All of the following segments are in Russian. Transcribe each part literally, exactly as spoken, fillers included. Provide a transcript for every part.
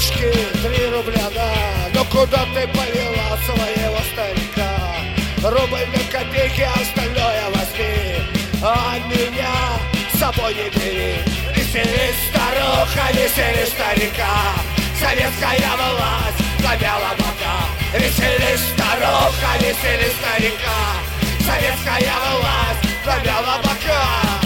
налички три рубля, да. Но куда ты повела своего старика? Рубль на копейки, остальное возьми, а меня с собой не бери. Весели старуха, весели старика, советская власть сломяла бока. Весели старуха, весели старика, советская власть сломяла бока.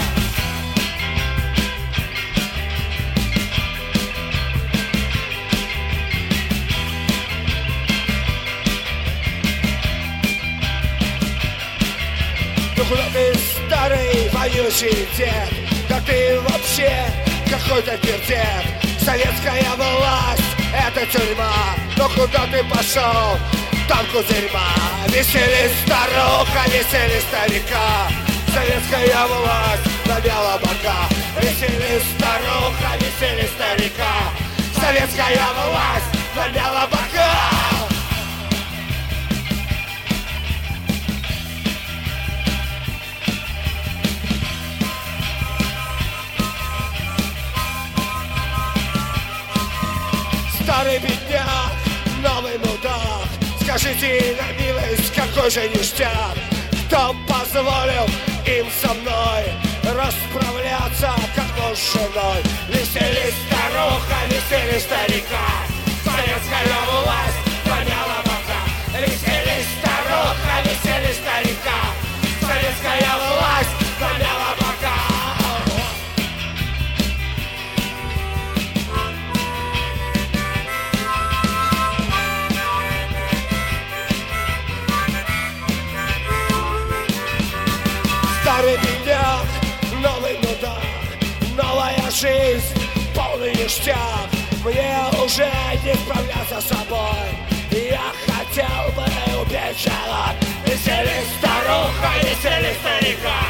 Ну куда ты, старый вонючий дед? Да ты вообще какой-то пердед. Советская власть — это тюрьма. Но куда ты пошел? Там кузырьма. Весели старуха, весели старика, советская власть сломяла бока. Весели старуха, весели старика, советская власть сломяла бока. Старый бедняк, новый мудак, скажите на милость, какой же ништяк. Кто позволил им со мной расправляться, как муж с женой? Весели старуха, весели старика, советская власть сломяла бока. Весели старуха, весели старика, советская власть сломяла бока. Старый бедняк, новый мудак, новая жизнь, полный ништяк. Мне уже не справляться с собой, я хотел бы убить жену. Весели старуха, весели старика,